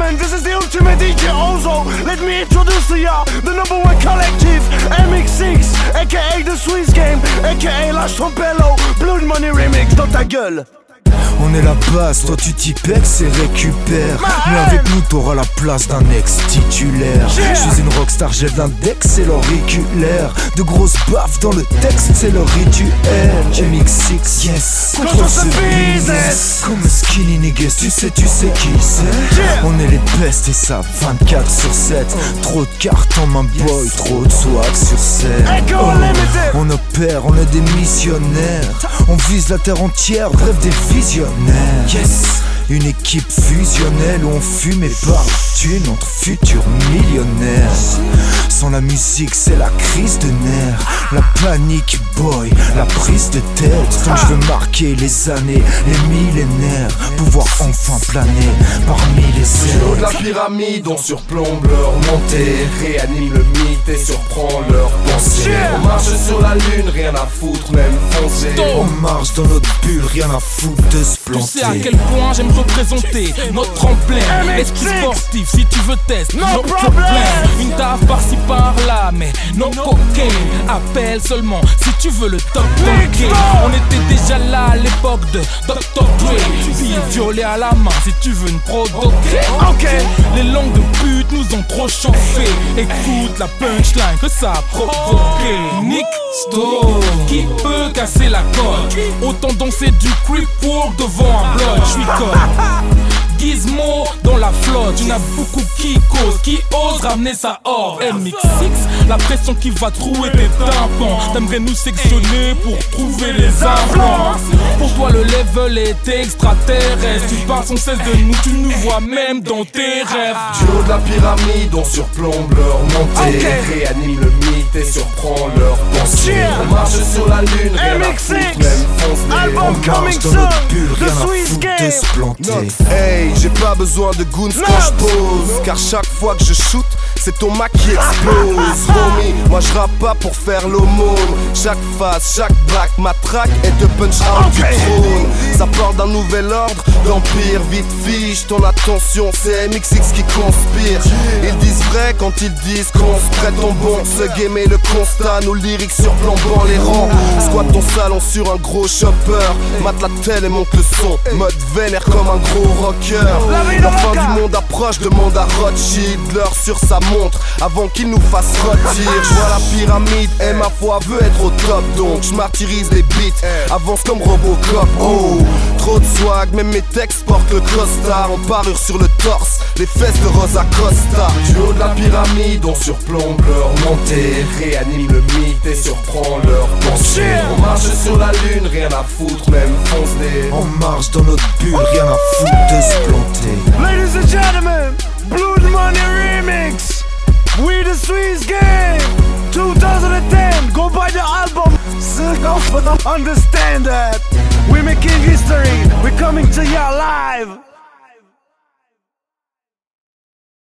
gentlemen, this is the ultimate DJ Ozo. Let me introduce to y'all the #1 collective, MX6, aka The Swiss Game, aka Lâche ton pélo, Blood Money Remix dans ta gueule. On est la base, toi tu t'y pex et récupères. Mais avec nous t'auras la place d'un ex titulaire. Je suis une rockstar, j'ai l'index, c'est l'auriculaire. De grosses baffes dans le texte, c'est le rituel. MX6, yes, contre ce business. Comme skinny niggas, tu sais qui c'est. On est les bestes et ça 24/7. Trop de cartes en main boy, trop de swag sur scène. On opère, on est des missionnaires. On vise la terre entière, bref des visionnaires. Yes, une équipe fusionnelle où on fume et parle thune entre futurs millionnaires. Sans la musique c'est la crise de nerfs, la panique boy, la prise de tête. Donc je veux marquer les années, les millénaires, pouvoir enfin planer parmi les airs. Le haut de la pyramide, on surplombe leur montée, réanime le mythe et surprend leur pensée. On marche sur la lune, rien à foutre, même foncé. On marche dans notre bulle, rien à foutre de se planter. Tu sais à quel point j'aime représenter notre emblème. Esprit sportif, si tu veux test, no problème. Une taf par-ci par-là, mais no cocaine. Appelle seulement si tu veux le top game. On était déjà là à l'époque de Dr. Dre. Puis violet à la main si tu veux une prod, ok. Les langues de pute nous ont trop chauffé. Écoute la punchline que ça a provoqué. Nick Sto, qui peut casser la cote? Autant danser du creep walk devant un bloc. J'suis comme Gizmo dans la flotte, y'en a beaucoup qui causent, qui osent ramener sa horde. MX6, la pression qui va trouer tes tympans. T'aimerais nous sectionner pour trouver les implants. Pour toi le level est extraterrestre. Tu parles sans cesse de nous, tu nous vois même dans tes rêves. Du haut de la pyramide, on surplombe leur montée, réanime le mythe et surprend leur pensée. On marche sur la lune, rien à foutre, même fonce. Album coming soon, The Swiss Game. Hey, j'ai pas besoin de goons quand j'pose, car chaque fois que je shoot, c'est ton Mac qui explose. Homie, moi j'rappe pas pour faire l'aumône. Chaque phase, chaque back, ma track est de punch out du trône. Ça part d'un nouvel ordre d'empire, vite fiche ton attention, c'est MX6 qui conspire. Ils disent vrai quand ils disent qu'on se prête en bon. Ce game est le constat, nos lyrics surplombant les rangs. Squat ton salon sur un gros chopper, mate la télé et monte le son. Mode vénère comme un gros rocker. La fin du monde approche, demande à Rothschild l'heure sur sa montre avant qu'il nous fasse rôtir. J'vois la pyramide et ma foi veut être au top, donc j'martyrise les beats, avance comme Robocop. Oh, trop de swag, même mes textes portent le costard. En parure sur le torse, les fesses de Rosa Costa. Du haut de la pyramide, on surplombe leur montée, réanime le mythe et surprend leur pensée. On marche sur la lune, rien à foutre, même foncé. On marche dans notre bulle, rien à foutre de se planter. Ladies and gentlemen, Blood Money Remix, We The Swiss Game, 2010, go buy the album. Understand that, we're making history, we're coming to you live.